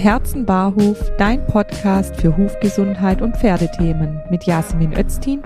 Herzen-Barhof, dein Podcast für Hufgesundheit und Pferdethemen mit Jasmin Öztin.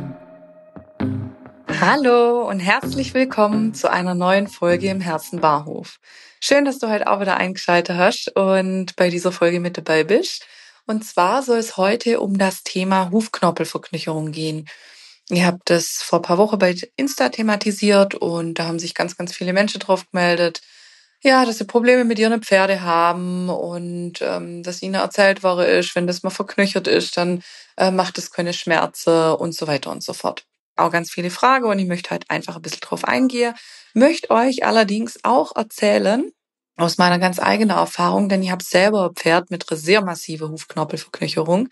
Hallo und herzlich willkommen zu einer neuen Folge im Herzen-Barhof. Schön, dass du heute auch wieder eingeschaltet hast und bei dieser Folge mit dabei bist. Und zwar soll es heute um das Thema Hufknorpelverknöcherung gehen. Ihr habt das vor ein paar Wochen bei Insta thematisiert und da haben sich ganz, ganz viele Menschen drauf gemeldet, ja, dass sie Probleme mit ihren Pferde haben und dass ihnen erzählt worden ist, wenn das mal verknöchert ist, dann macht es keine Schmerzen und so weiter und so fort. Auch ganz viele Fragen und ich möchte halt einfach ein bisschen drauf eingehen. Möchte euch allerdings auch erzählen, aus meiner ganz eigenen Erfahrung, denn ich habe selber ein Pferd mit einer sehr massiven Hufknorpelverknöcherung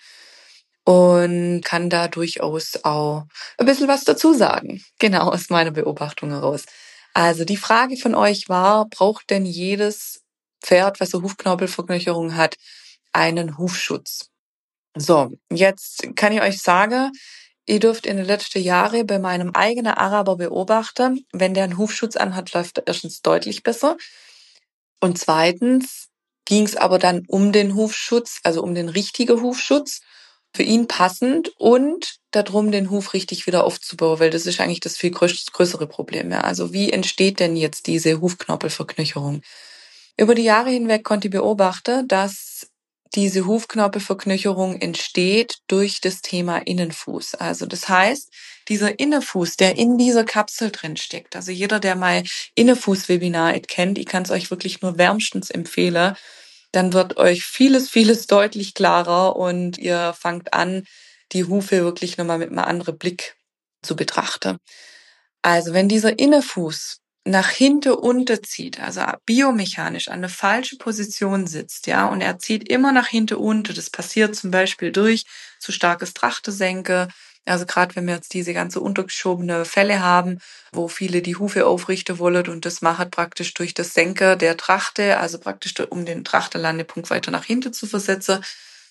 und kann da durchaus auch ein bisschen was dazu sagen. Genau, aus meiner Beobachtung heraus. Also die Frage von euch war, braucht denn jedes Pferd, was eine Hufknorpelverknöcherung hat, einen Hufschutz? So, jetzt kann ich euch sagen, ihr dürft in den letzten Jahren bei meinem eigenen Araber beobachten, wenn der einen Hufschutz anhat, läuft er erstens deutlich besser. Und zweitens ging es aber dann um den Hufschutz, also um den richtigen Hufschutz, für ihn passend und darum, den Huf richtig wieder aufzubauen, weil das ist eigentlich das viel größere Problem. Ja. Also wie entsteht denn jetzt diese Hufknorpelverknöcherung? Über die Jahre hinweg konnte ich beobachten, dass diese Hufknorpelverknöcherung entsteht durch das Thema Innenfuß. Also das heißt, dieser Innenfuß, der in dieser Kapsel drin steckt. Also jeder, der mal Innenfuß-Webinar kennt, ich kann es euch wirklich nur wärmstens empfehlen, dann wird euch vieles deutlich klarer und ihr fangt an, die Hufe wirklich nochmal mit einem anderen Blick zu betrachten. Also wenn dieser Innenfuß nach hinten unterzieht, also biomechanisch an eine falsche Position sitzt, ja, und er zieht immer nach hinten unter, das passiert zum Beispiel durch zu starkes Trachtesenke, also gerade wenn wir jetzt diese ganze untergeschobene Fälle haben, wo viele die Hufe aufrichten wollen und das macht praktisch durch das Senken der Trachte, also praktisch um den Trachtenlandepunkt weiter nach hinten zu versetzen,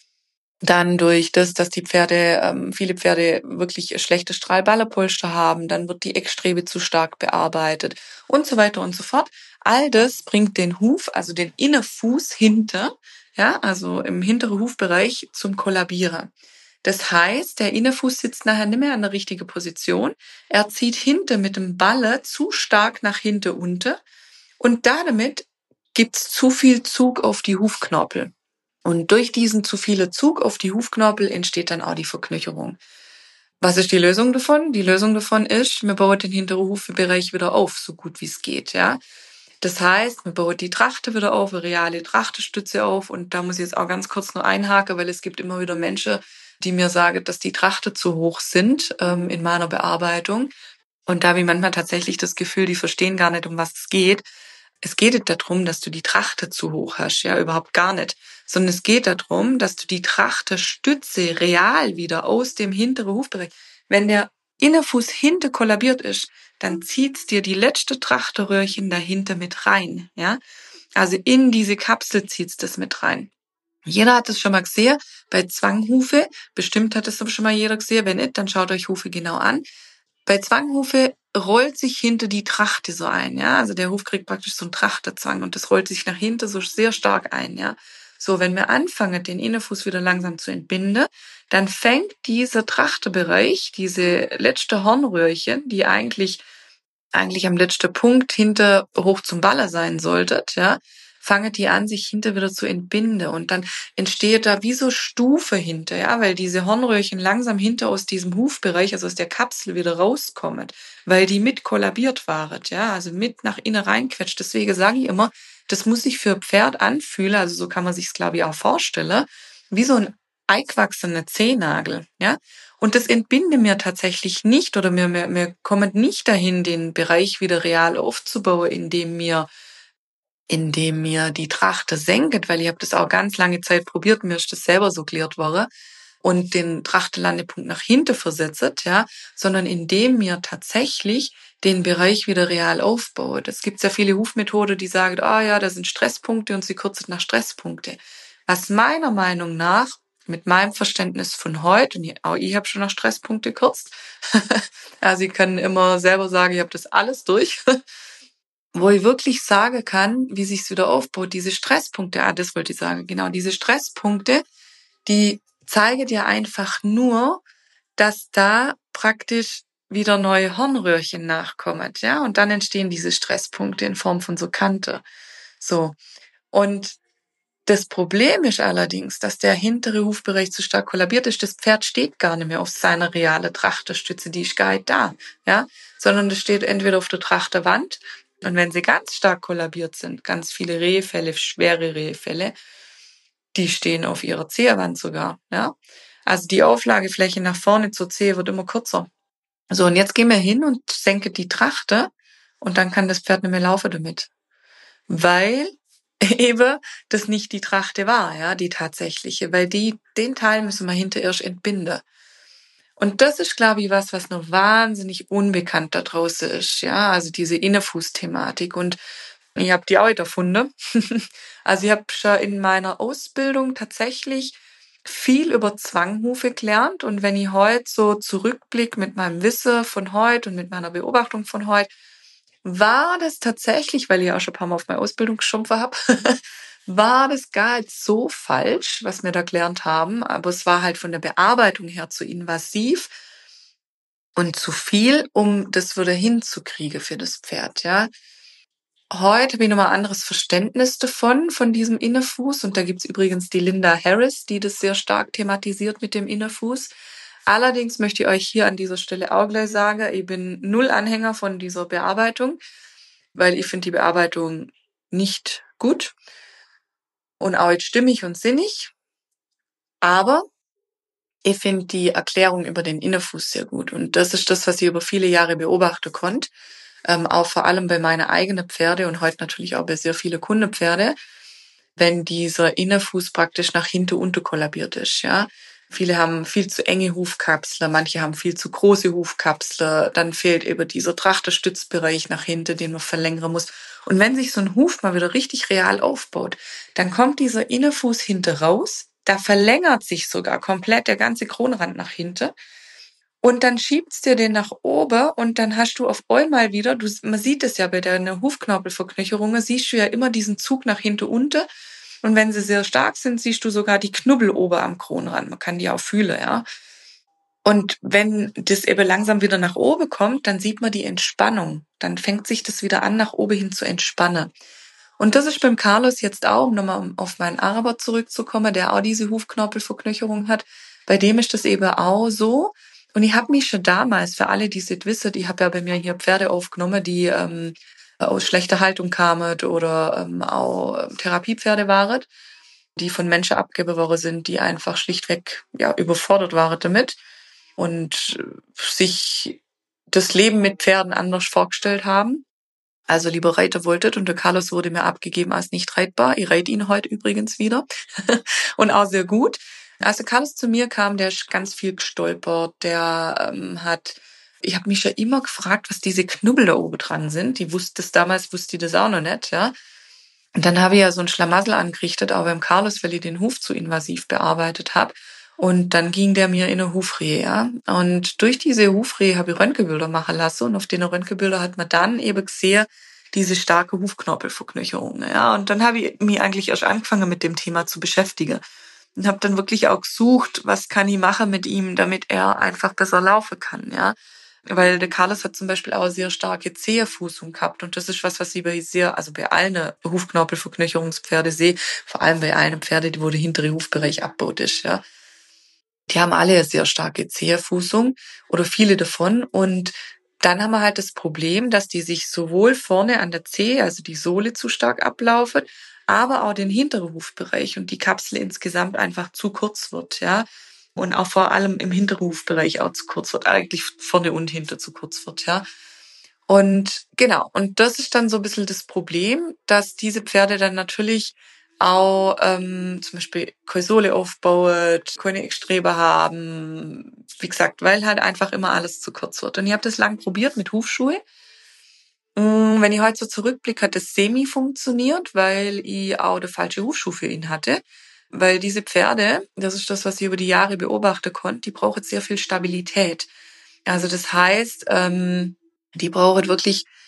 dann durch das, dass die Pferde, viele Pferde wirklich schlechte Strahlballerpolster haben, dann wird die Eckstrebe zu stark bearbeitet und so weiter und so fort. All das bringt den Huf, also den Innerfuß hinter, ja, also im hinteren Hufbereich zum Kollabieren. Das heißt, der Innerfuß sitzt nachher nicht mehr an der richtigen Position. Er zieht hinten mit dem Balle zu stark nach hinten unter und damit gibt's zu viel Zug auf die Hufknorpel. Und durch diesen zu viele Zug auf die Hufknorpel entsteht dann auch die Verknöcherung. Was ist die Lösung davon? Die Lösung davon ist, wir bauen den hinteren Hufbereich wieder auf, so gut wie es geht, ja. Das heißt, wir bauen die Trachte wieder auf, eine reale Trachtestütze auf. Und da muss ich jetzt auch ganz kurz nur einhaken, weil es gibt immer wieder Menschen, die mir sagen, dass die Trachte zu hoch sind in meiner Bearbeitung. Und da habe ich manchmal tatsächlich das Gefühl, die verstehen gar nicht, um was es geht. Es geht nicht darum, dass du die Trachte zu hoch hast, ja, überhaupt gar nicht. Sondern es geht darum, dass du die Trachtestütze real wieder aus dem hinteren Hufbereich, wenn der Innerfuß hinten kollabiert ist, dann zieht's dir die letzte Trachteröhrchen dahinter mit rein, ja. Also in diese Kapsel zieht's das mit rein. Jeder hat es schon mal gesehen, bei Zwanghufe, bestimmt hat es schon mal jeder gesehen, wenn nicht, dann schaut euch Hufe genau an. Bei Zwanghufe rollt sich hinter die Trachte so ein, ja. Also der Huf kriegt praktisch so einen Trachtezwang und das rollt sich nach hinten so sehr stark ein, ja. So, wenn wir anfangen, den Innenfuß wieder langsam zu entbinden, dann fängt dieser Trachtebereich, diese letzte Hornröhrchen, die eigentlich am letzten Punkt hinter hoch zum Baller sein solltet, ja, fangen die an, sich hinter wieder zu entbinden und dann entsteht da wie so Stufe hinter, ja, weil diese Hornröhrchen langsam hinter aus diesem Hufbereich, also aus der Kapsel wieder rauskommen, weil die mit kollabiert waren, ja, also mit nach innen reinquetscht. Deswegen sage ich immer, das muss sich für Pferd anfühlen, also so kann man sich's, glaube ich, auch vorstellen, wie so ein eingewachsener Zehennagel, ja. Und das entbinde mir tatsächlich nicht oder wir kommen nicht dahin, den Bereich wieder real aufzubauen, indem mir die Trachte senket, weil ich habe das auch ganz lange Zeit probiert, mir ist das selber so gelehrt worden und den Trachtelandepunkt nach hinten versetzt, ja, sondern indem mir tatsächlich den Bereich wieder real aufbaut. Es gibt sehr viele Hufmethoden, die sagen, ja, da sind Stresspunkte und sie kürzt nach Stresspunkte. Was meiner Meinung nach mit meinem Verständnis von heute, und auch ich habe schon nach Stresspunkte gekürzt, also ich kann immer selber sagen, ich habe das alles durch, wo ich wirklich sagen kann, wie sich's wieder aufbaut, diese Stresspunkte, das wollte ich sagen, genau, diese Stresspunkte, die zeigen dir einfach nur, dass da praktisch wieder neue Hornröhrchen nachkommen, ja, und dann entstehen diese Stresspunkte in Form von so Kante. So. Und das Problem ist allerdings, dass der hintere Hufbereich zu stark kollabiert ist. Das Pferd steht gar nicht mehr auf seiner realen Trachterstütze, die ist gar nicht da, ja, sondern das steht entweder auf der Trachterwand. Und wenn sie ganz stark kollabiert sind, ganz viele Rehfälle, schwere Rehfälle, die stehen auf ihrer Zehwand sogar, ja. Also die Auflagefläche nach vorne zur Zehe wird immer kürzer. So, und jetzt gehen wir hin und senken die Trachte und dann kann das Pferd nicht mehr laufen damit. Weil eben das nicht die Trachte war, ja, die tatsächliche, weil den Teil müssen wir hinterher entbinden. Und das ist, glaube ich, was noch wahnsinnig unbekannt da draußen ist, ja, also diese Innerfuß-Thematik. Und ich habe die auch erfunden. Also ich habe schon in meiner Ausbildung tatsächlich viel über Zwanghufe gelernt. Und wenn ich heute so zurückblicke mit meinem Wissen von heute und mit meiner Beobachtung von heute, war das tatsächlich, weil ich auch schon ein paar Mal auf meine Ausbildung geschumpft habe, war das gar nicht so falsch, was wir da gelernt haben. Aber es war halt von der Bearbeitung her zu invasiv und zu viel, um das wieder hinzukriegen für das Pferd, ja. Heute habe ich nochmal ein anderes Verständnis von diesem Innerfuß. Und da gibt's übrigens die Linda Harris, die das sehr stark thematisiert mit dem Innerfuß. Allerdings möchte ich euch hier an dieser Stelle auch gleich sagen, ich bin null Anhänger von dieser Bearbeitung, weil ich finde die Bearbeitung nicht gut und auch nicht stimmig und sinnig. Aber ich finde die Erklärung über den Innerfuß sehr gut. Und das ist das, was ich über viele Jahre beobachten konnte. Auch vor allem bei meinen eigenen Pferde und heute natürlich auch bei sehr vielen Kundenpferde, wenn dieser Innerfuß praktisch nach hinten unterkollabiert ist, ja. Viele haben viel zu enge Hufkapsler, manche haben viel zu große Hufkapsler, dann fehlt eben dieser Trachterstützbereich nach hinten, den man verlängern muss. Und wenn sich so ein Huf mal wieder richtig real aufbaut, dann kommt dieser Innerfuß hinten raus, da verlängert sich sogar komplett der ganze Kronrand nach hinten. Und dann schiebt's dir den nach oben und dann hast du auf einmal wieder, man sieht es ja bei der Hufknorpelverknöcherung, siehst du ja immer diesen Zug nach hinten unten. Und wenn sie sehr stark sind, siehst du sogar die Knubbel oben am Kronrand. Man kann die auch fühlen, ja. Und wenn das eben langsam wieder nach oben kommt, dann sieht man die Entspannung. Dann fängt sich das wieder an, nach oben hin zu entspannen. Und das ist beim Carlos jetzt auch, um nochmal auf meinen Araber zurückzukommen, der auch diese Hufknorpelverknöcherung hat. Bei dem ist das eben auch so. Und ich habe mich schon damals, für alle, die es nicht wissen, ich habe ja bei mir hier Pferde aufgenommen, die aus schlechter Haltung kamen oder auch Therapiepferde waren, die von Menschen abgegeben worden sind, die einfach schlichtweg ja überfordert waren damit und sich das Leben mit Pferden anders vorgestellt haben. Also lieber reiten wolltet und der Carlos wurde mir abgegeben als nicht reitbar. Ich reite ihn heute übrigens wieder und auch sehr gut. Als der Carlos zu mir kam, der ist ganz viel gestolpert, ich habe mich ja immer gefragt, was diese Knubbel da oben dran sind. Damals wusste ich das auch noch nicht, ja. Und dann habe ich ja so ein Schlamassel angerichtet, auch beim Carlos, weil ich den Huf zu invasiv bearbeitet habe. Und dann ging der mir in eine Hufrehe, ja. Und durch diese Hufrehe habe ich Röntgenbilder machen lassen. Und auf den Röntgenbilder hat man dann eben gesehen, diese starke Hufknorpelverknöcherung, ja. Und dann habe ich mich eigentlich erst angefangen, mit dem Thema zu beschäftigen. Und habe dann wirklich auch gesucht, was kann ich machen mit ihm, damit er einfach besser laufen kann, ja. Weil der Carlos hat zum Beispiel auch sehr starke Zehefußung gehabt. Und das ist was ich bei allen Hufknorpelverknöcherungspferde sehe, vor allem bei einem Pferde, wo der hintere Hufbereich abgebaut ist, ja. Die haben alle eine sehr starke Zehefußung oder viele davon. Und dann haben wir halt das Problem, dass die sich sowohl vorne an der Zehe, also die Sohle zu stark ablaufen, aber auch den hinteren Hufbereich und die Kapsel insgesamt einfach zu kurz wird, ja. Und auch vor allem im hinteren Hufbereich auch zu kurz wird, eigentlich vorne und hinten zu kurz wird, ja. Und genau, und das ist dann so ein bisschen das Problem, dass diese Pferde dann natürlich auch zum Beispiel keine Sohle aufbaut, keine Eckstrebe haben, wie gesagt, weil halt einfach immer alles zu kurz wird. Und ich habe das lang probiert mit Hufschuhe. Wenn ich heute so zurückblicke, hat das semi funktioniert, weil ich auch der falsche Hufschuh für ihn hatte. Weil diese Pferde, das ist das, was ich über die Jahre beobachten konnte, die brauchen sehr viel Stabilität. Also das heißt, die brauchen wirklich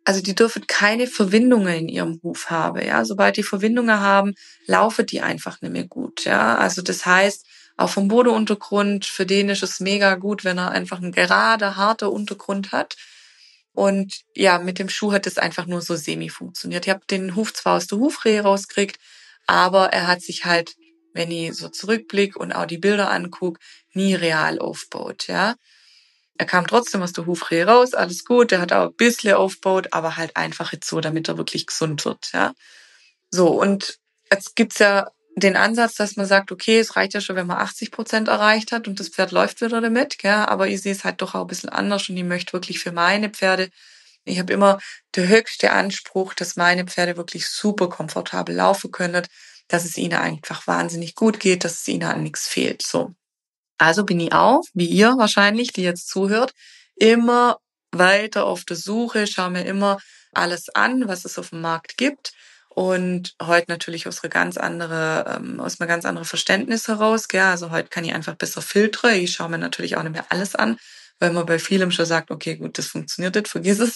Also die dürfen keine Verwindungen in ihrem Huf haben. Ja, sobald die Verwindungen haben, laufen die einfach nicht mehr gut. Ja, also das heißt, auch vom Bodenuntergrund, für den ist es mega gut, wenn er einfach einen gerade, harter Untergrund hat. Und ja, mit dem Schuh hat es einfach nur so semi funktioniert. Ich habe den Huf zwar aus der Hufrehe rausgekriegt, aber er hat sich halt, wenn ich so zurückblicke und auch die Bilder angucke, nie real aufgebaut. Ja, er kam trotzdem aus der Hufrehe raus, alles gut. Er hat auch ein bisschen aufgebaut, aber halt einfach jetzt so, damit er wirklich gesund wird. Ja, so. Und jetzt gibt's ja den Ansatz, dass man sagt, okay, es reicht ja schon, wenn man 80% erreicht hat und das Pferd läuft wieder damit. Gell? Aber ich sehe es halt doch auch ein bisschen anders und ich möchte wirklich für meine Pferde, ich habe immer den höchsten Anspruch, dass meine Pferde wirklich super komfortabel laufen können, dass es ihnen einfach wahnsinnig gut geht, dass es ihnen an nichts fehlt. So. Also bin ich auch, wie ihr wahrscheinlich, die jetzt zuhört, immer weiter auf der Suche, schaue mir immer alles an, was es auf dem Markt gibt. Und heute natürlich aus einem ganz anderen Verständnis heraus. Gell? Also heute kann ich einfach besser filtern. Ich schaue mir natürlich auch nicht mehr alles an, weil man bei vielem schon sagt, okay, gut, das funktioniert nicht, vergiss es.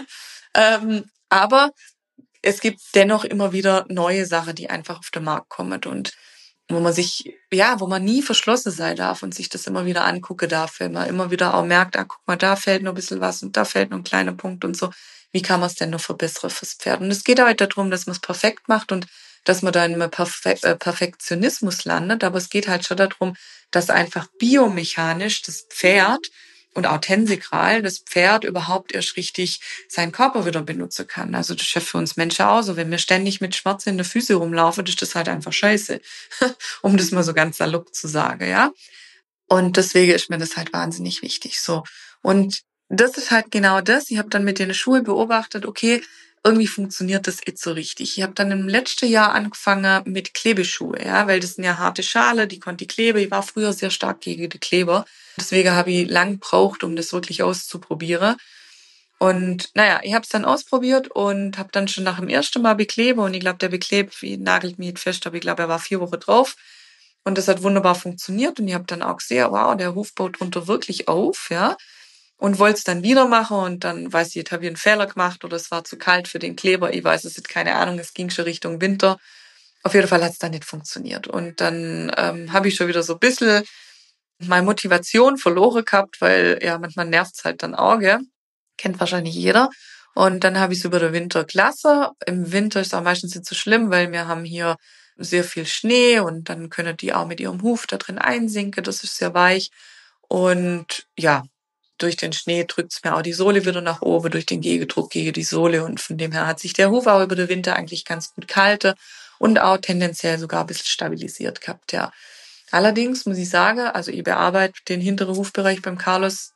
Aber es gibt dennoch immer wieder neue Sachen, die einfach auf den Markt kommen und wo man nie verschlossen sein darf und sich das immer wieder angucken darf, wenn man immer wieder auch merkt, guck mal, da fällt noch ein bisschen was und da fällt noch ein kleiner Punkt und so. Wie kann man es denn noch verbessern fürs Pferd? Und es geht halt darum, dass man es perfekt macht und dass man da in einem Perfektionismus landet, aber es geht halt schon darum, dass einfach biomechanisch das Pferd und auch tensigral das Pferd überhaupt erst richtig seinen Körper wieder benutzen kann. Also das ist ja für uns Menschen auch so. Wenn wir ständig mit Schmerzen in der Füße rumlaufen, ist das halt einfach scheiße. Um das mal so ganz salopp zu sagen, ja. Und deswegen ist mir das halt wahnsinnig wichtig, so. Und das ist halt genau das. Ich habe dann mit den Schuhen beobachtet, okay, irgendwie funktioniert das jetzt so richtig. Ich habe dann im letzten Jahr angefangen mit Klebeschuhe, ja, weil das sind ja harte Schale, die konnte ich kleben. Ich war früher sehr stark gegen die Kleber. Deswegen habe ich lang gebraucht, um das wirklich auszuprobieren. Und naja, ich habe es dann ausprobiert und habe dann schon nach dem ersten Mal beklebt und ich glaube, der beklebt, wie nagelt mich nicht fest, aber ich glaube, er war 4 Wochen drauf. Und das hat wunderbar funktioniert und ich habe dann auch gesehen, wow, der Huf baut drunter wirklich auf, ja. Und wollte es dann wieder machen und dann, weiß ich, jetzt habe ich einen Fehler gemacht oder es war zu kalt für den Kleber. Ich weiß es jetzt, keine Ahnung, es ging schon Richtung Winter. Auf jeden Fall hat es dann nicht funktioniert. Und dann habe ich schon wieder so ein bisschen meine Motivation verloren gehabt, weil ja, manchmal nervt's halt dann auch, gell? Kennt wahrscheinlich jeder. Und dann habe ich es über den Winter gelassen. Im Winter ist es auch meistens nicht so schlimm, weil wir haben hier sehr viel Schnee und dann können die auch mit ihrem Huf da drin einsinken. Das ist sehr weich. Und ja, durch den Schnee drückt's mir auch die Sohle wieder nach oben, durch den Gegendruck gegen die Sohle. Und von dem her hat sich der Huf auch über den Winter eigentlich ganz gut gehalten und auch tendenziell sogar ein bisschen stabilisiert gehabt, ja. Allerdings muss ich sagen, also ich bearbeite den hinteren Hufbereich beim Carlos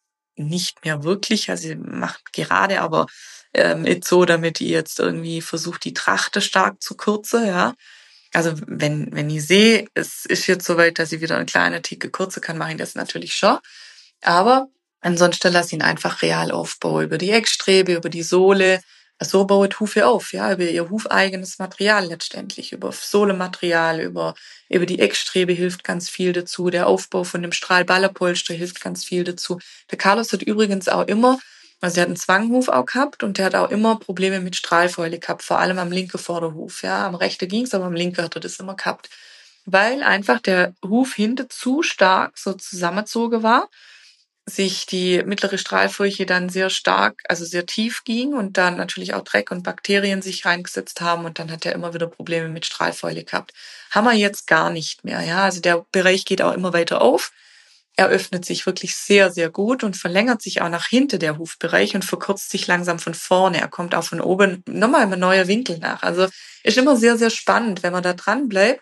nicht mehr wirklich. Also ich mache gerade, aber nicht so, damit ich jetzt irgendwie versuche, die Trachte stark zu kürzen, ja. Also wenn ich sehe, es ist jetzt soweit, dass ich wieder eine kleine Ticke kürzen kann, mache ich das natürlich schon. Aber ansonsten lasse ich ihn einfach real aufbauen, über die Eckstrebe, über die Sohle. So baut Hufe auf, ja, über ihr hufeigenes Material letztendlich, über Sohlematerial, über die Eckstrebe hilft ganz viel dazu. Der Aufbau von dem Strahlballerpolster hilft ganz viel dazu. Der Carlos hat übrigens auch immer, also der hat einen Zwanghuf auch gehabt und der hat auch immer Probleme mit Strahlfäule gehabt, vor allem am linken Vorderhuf, ja. Am rechten ging's, aber am linken hat er das immer gehabt. Weil einfach der Huf hinten zu stark so zusammengezogen war, sich die mittlere Strahlfurche dann sehr stark, also sehr tief ging und dann natürlich auch Dreck und Bakterien sich reingesetzt haben und dann hat er immer wieder Probleme mit Strahlfäule gehabt. Haben wir jetzt gar nicht mehr, ja. Also der Bereich geht auch immer weiter auf. Er öffnet sich wirklich sehr, sehr gut und verlängert sich auch nach hinten der Hufbereich und verkürzt sich langsam von vorne. Er kommt auch von oben nochmal ein neuer Winkel nach. Also ist immer sehr, sehr spannend, wenn man da dran bleibt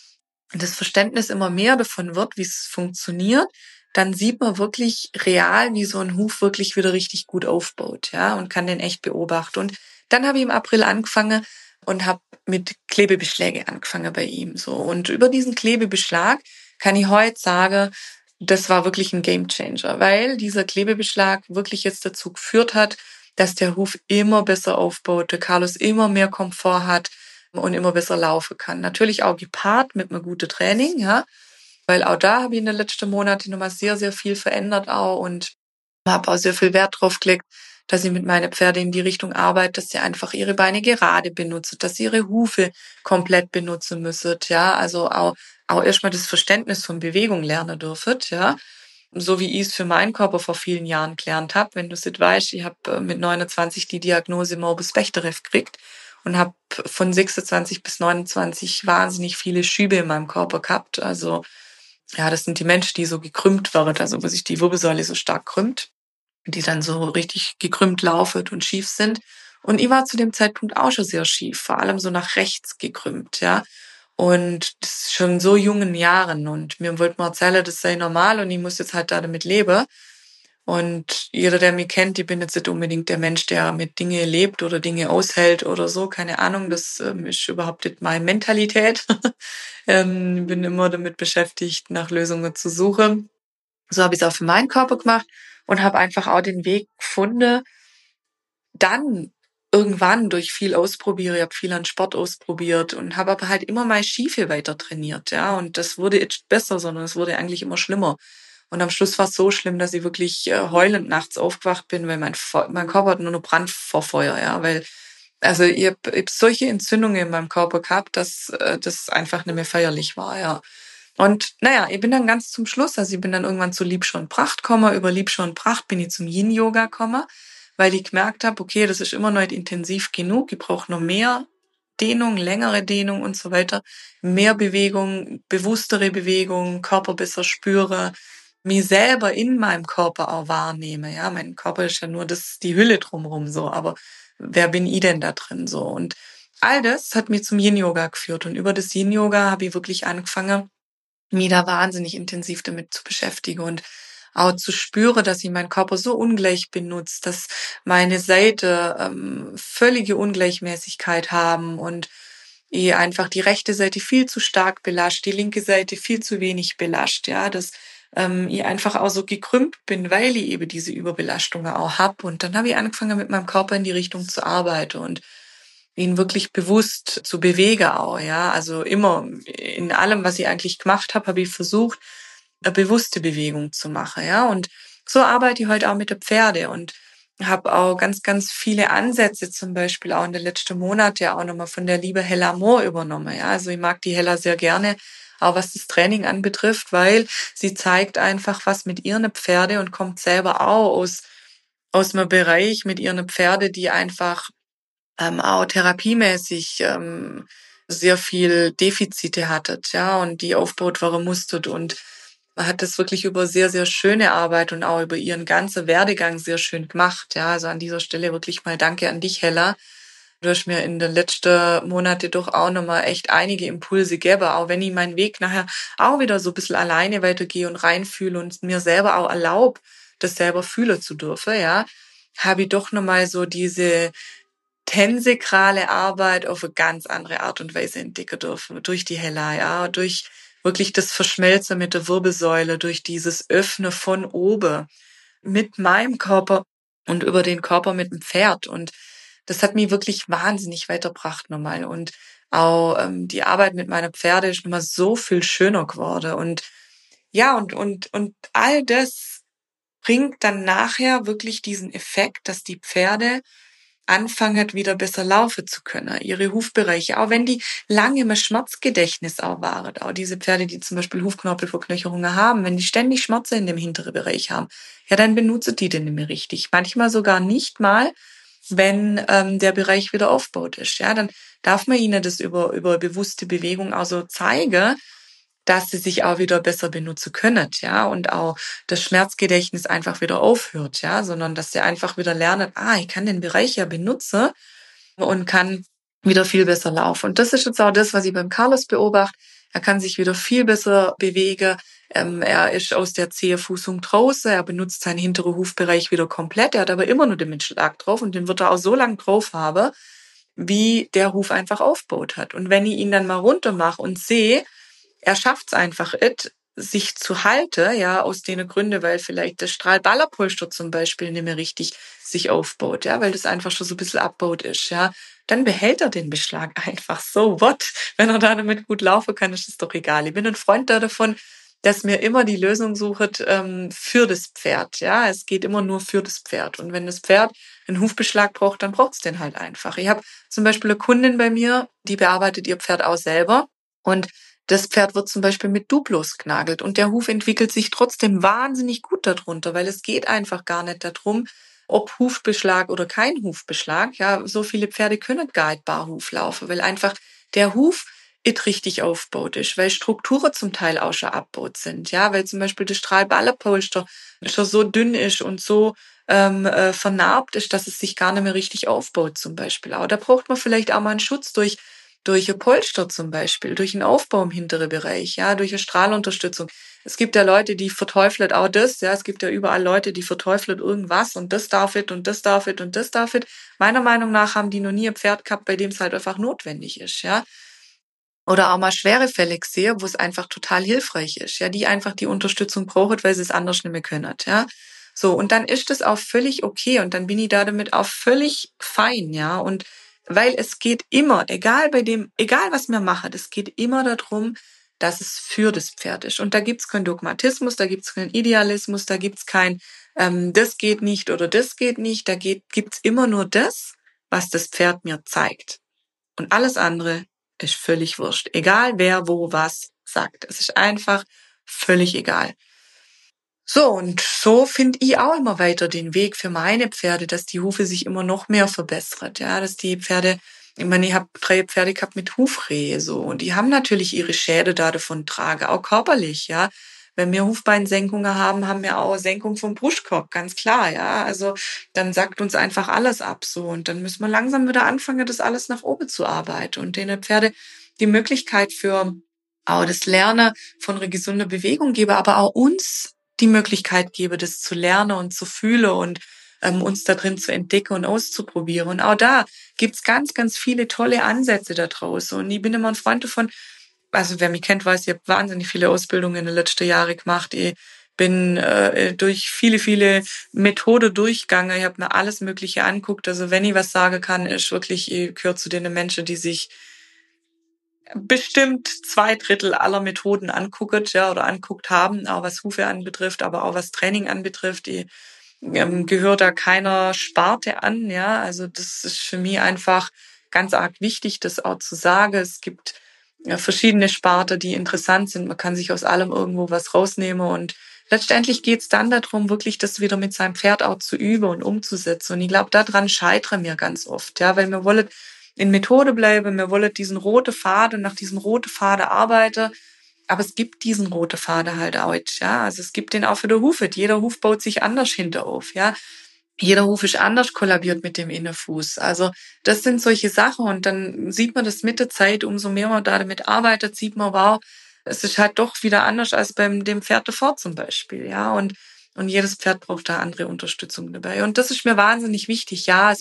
und das Verständnis immer mehr davon wird, wie es funktioniert, dann sieht man wirklich real, wie so ein Huf wirklich wieder richtig gut aufbaut, ja, und kann den echt beobachten. Und dann habe ich im April angefangen und habe mit Klebebeschläge angefangen bei ihm, so. Und über diesen Klebebeschlag kann ich heute sagen, das war wirklich ein Gamechanger, weil dieser Klebebeschlag wirklich jetzt dazu geführt hat, dass der Huf immer besser aufbaut, der Carlos immer mehr Komfort hat und immer besser laufen kann. Natürlich auch gepaart mit einem guten Training, ja, weil auch da habe ich in den letzten Monaten nochmal sehr, sehr viel verändert auch und habe auch sehr viel Wert drauf gelegt, dass ich mit meinen Pferden in die Richtung arbeite, dass sie einfach ihre Beine gerade benutzen, dass sie ihre Hufe komplett benutzen müssen, ja, also auch erstmal das Verständnis von Bewegung lernen dürfen, ja, so wie ich es für meinen Körper vor vielen Jahren gelernt habe. Wenn du es nicht weißt, ich habe mit 29 die Diagnose Morbus Bechterew gekriegt und habe von 26 bis 29 wahnsinnig viele Schübe in meinem Körper gehabt. Also ja, das sind die Menschen, die so gekrümmt werden, also wo sich die Wirbelsäule so stark krümmt, die dann so richtig gekrümmt laufen und schief sind. Und ich war zu dem Zeitpunkt auch schon sehr schief, vor allem so nach rechts gekrümmt, ja. Und das ist schon in so jungen Jahren. Und mir wollte man erzählen, das sei normal und ich muss jetzt halt da damit leben. Und jeder, der mich kennt, ich bin jetzt nicht unbedingt der Mensch, der mit Dinge lebt oder Dinge aushält oder so, keine Ahnung. Das ist überhaupt nicht meine Mentalität. Bin immer damit beschäftigt, nach Lösungen zu suchen. So habe ich es auch für meinen Körper gemacht und habe einfach auch den Weg gefunden, dann irgendwann durch viel ausprobieren, ich habe viel an Sport ausprobiert und habe aber halt immer mal Schiefe weiter trainiert, ja. Und das wurde jetzt besser, sondern es wurde eigentlich immer schlimmer. Und am Schluss war es so schlimm, dass ich wirklich heulend nachts aufgewacht bin, weil mein Körper hat nur noch Brand vor Feuer, ja. Weil, also ich hab solche Entzündungen in meinem Körper gehabt, dass das einfach nicht mehr feierlich war, ja. Und naja, ich bin dann ganz zum Schluss, also ich bin dann irgendwann zu Liebscher und Pracht gekommen. Über Liebscher und Pracht bin ich zum Yin-Yoga gekommen, weil ich gemerkt habe, okay, das ist immer noch nicht intensiv genug. Ich brauche noch mehr Dehnung, längere Dehnung und so weiter. Mehr Bewegung, bewusstere Bewegung, Körper besser spüre, mich selber in meinem Körper auch wahrnehme. Ja, mein Körper ist ja nur die Hülle drumherum so, aber wer bin ich denn da drin so? Und all das hat mich zum Yin-Yoga geführt. Und über das Yin-Yoga habe ich wirklich angefangen, mich da wahnsinnig intensiv damit zu beschäftigen und auch zu spüren, dass ich meinen Körper so ungleich benutzt, dass meine Seite völlige Ungleichmäßigkeit haben und ich einfach die rechte Seite viel zu stark belastet, die linke Seite viel zu wenig belastet, ja, dass ich einfach auch so gekrümmt bin, weil ich eben diese Überbelastungen auch hab. Und dann habe ich angefangen, mit meinem Körper in die Richtung zu arbeiten und ihn wirklich bewusst zu bewegen auch, ja. Also immer in allem, was ich eigentlich gemacht habe, habe ich versucht, eine bewusste Bewegung zu machen, ja. Und so arbeite ich heute auch mit den Pferde und habe auch ganz, ganz viele Ansätze, zum Beispiel auch in den letzten Monaten ja auch nochmal von der liebe Hella Mohr übernommen, ja. Also ich mag die Hella sehr gerne, auch was das Training anbetrifft, weil sie zeigt einfach was mit ihren Pferde und kommt selber auch aus einem Bereich mit ihren Pferde, die einfach auch therapiemäßig sehr viel Defizite hattet, ja, und die aufgebaut werden musstet. Und man hat das wirklich über sehr, sehr schöne Arbeit und auch über ihren ganzen Werdegang sehr schön gemacht. Ja, also an dieser Stelle wirklich mal danke an dich, Hella. Du hast mir in den letzten Monaten doch auch nochmal echt einige Impulse gegeben, auch wenn ich meinen Weg nachher auch wieder so ein bisschen alleine weitergehe und reinfühle und mir selber auch erlaube, das selber fühlen zu dürfen, ja, habe ich doch nochmal so diese tensegrale Arbeit auf eine ganz andere Art und Weise entdecken dürfen. Durch die Hella, ja, durch wirklich das Verschmelzen mit der Wirbelsäule, durch dieses Öffnen von oben mit meinem Körper und über den Körper mit dem Pferd. Und das hat mich wirklich wahnsinnig weitergebracht nochmal. Und auch die Arbeit mit meiner Pferde ist nochmal so viel schöner geworden. Und ja, und all das bringt dann nachher wirklich diesen Effekt, dass die Pferde anfangen, wieder besser laufen zu können, ihre Hufbereiche, auch wenn die lange im Schmerzgedächtnis auch waren, auch diese Pferde, die zum Beispiel Hufknorpelverknöcherungen haben, wenn die ständig Schmerzen in dem hinteren Bereich haben, ja, dann benutzen die den nicht mehr richtig. Manchmal sogar nicht mal, wenn der Bereich wieder aufgebaut ist. Ja, dann darf man ihnen das über bewusste Bewegung auch so zeigen, dass sie sich auch wieder besser benutzen können, ja, und auch das Schmerzgedächtnis einfach wieder aufhört, ja, sondern dass sie einfach wieder lernen, ich kann den Bereich ja benutzen und kann wieder viel besser laufen. Und das ist jetzt auch das, was ich beim Carlos beobachte. Er kann sich wieder viel besser bewegen. Er ist aus der zähe Fußung draußen. Er benutzt seinen hinteren Hufbereich wieder komplett. Er hat aber immer nur den Mittelschlag drauf und den wird er auch so lang drauf haben, wie der Huf einfach aufgebaut hat. Und wenn ich ihn dann mal runter mache und sehe, er schafft's einfach sich zu halten, ja, aus den Gründen, weil vielleicht das Strahlballerpolster zum Beispiel nicht mehr richtig sich aufbaut, ja, weil das einfach schon so ein bisschen abbaut ist, ja. Dann behält er den Beschlag einfach so what. Wenn er da damit gut laufen kann, ist es doch egal. Ich bin ein Freund davon, dass mir immer die Lösung sucht für das Pferd. Ja, es geht immer nur für das Pferd. Und wenn das Pferd einen Hufbeschlag braucht, dann braucht es den halt einfach. Ich habe zum Beispiel eine Kundin bei mir, die bearbeitet ihr Pferd auch selber. Und das Pferd wird zum Beispiel mit Duplos genagelt. Und der Huf entwickelt sich trotzdem wahnsinnig gut darunter, weil es geht einfach gar nicht darum, ob Hufbeschlag oder kein Hufbeschlag. Ja, so viele Pferde können gar nicht Barhuf laufen, weil einfach der Huf nicht richtig aufgebaut ist, weil Strukturen zum Teil auch schon abgebaut sind, ja, weil zum Beispiel das Strahlballerpolster schon so dünn ist und so vernarbt ist, dass es sich gar nicht mehr richtig aufbaut zum Beispiel. Aber da braucht man vielleicht auch mal einen Schutz durch ein Polster zum Beispiel, durch einen Aufbau im hinteren Bereich, ja, durch eine Strahlunterstützung. Es gibt ja Leute, die verteufeln auch das, ja, es gibt ja überall Leute, die verteufeln irgendwas und das darf it und das darf it und das darf it. Meiner Meinung nach haben die noch nie ein Pferd gehabt, bei dem es halt einfach notwendig ist, ja. Oder auch mal schwere Fälle sehe, wo es einfach total hilfreich ist, ja, die einfach die Unterstützung brauchen, weil sie es anders nicht mehr können, ja. So, und dann ist das auch völlig okay und dann bin ich da damit auch völlig fein, ja. Und weil es geht immer, egal was wir machen, es geht immer darum, dass es für das Pferd ist. Und da gibt's keinen Dogmatismus, da gibt's keinen Idealismus, da gibt's kein das geht nicht oder das geht nicht, gibt's immer nur das, was das Pferd mir zeigt. Und alles andere ist völlig wurscht. Egal wer wo was sagt. Es ist einfach völlig egal. So, und so finde ich auch immer weiter den Weg für meine Pferde, dass die Hufe sich immer noch mehr verbessert. Ja, dass die Pferde, ich meine, ich habe 3 Pferde gehabt mit Hufrehe, so. Und die haben natürlich ihre Schäden da davon tragen, auch körperlich, ja. Wenn wir Hufbeinsenkungen haben, haben wir auch Senkung vom Brustkorb, ganz klar, ja. Also, dann sackt uns einfach alles ab, so. Und dann müssen wir langsam wieder anfangen, das alles nach oben zu arbeiten und den Pferde die Möglichkeit für auch das Lernen von einer gesunden Bewegung geben, aber auch uns die Möglichkeit gebe, das zu lernen und zu fühlen und uns da drin zu entdecken und auszuprobieren. Und auch da gibt's ganz, ganz viele tolle Ansätze da draußen. Und ich bin immer ein Freund davon, also wer mich kennt, weiß, ich habe wahnsinnig viele Ausbildungen in den letzten Jahren gemacht. Ich bin durch viele, viele Methoden durchgegangen. Ich habe mir alles Mögliche anguckt. Also wenn ich was sagen kann, ist wirklich, ich gehöre zu den Menschen, die sich bestimmt 2/3 aller Methoden anguckt, ja, oder anguckt haben, auch was Hufe anbetrifft, aber auch was Training anbetrifft. Die gehört da keiner Sparte an, ja. Also das ist für mich einfach ganz arg wichtig, das auch zu sagen. Es gibt verschiedene Sparten, die interessant sind. Man kann sich aus allem irgendwo was rausnehmen und letztendlich geht's dann darum, wirklich das wieder mit seinem Pferd auch zu üben und umzusetzen. Und ich glaube, daran scheitern wir ganz oft, ja, weil wir wollen in Methode bleiben, wir wollen nach diesem roten Faden arbeiten, aber es gibt diesen roten Faden halt auch, ja, also es gibt den auch für den Huf. Jeder Huf baut sich anders hinter auf, ja. Jeder Huf ist anders kollabiert mit dem Innerfuß. Also das sind solche Sachen und dann sieht man das mit der Zeit, umso mehr man da damit arbeitet, sieht man, wow, es ist halt doch wieder anders als beim dem Pferd davor zum Beispiel, ja. Und jedes Pferd braucht da andere Unterstützung dabei. Und das ist mir wahnsinnig wichtig. Ja,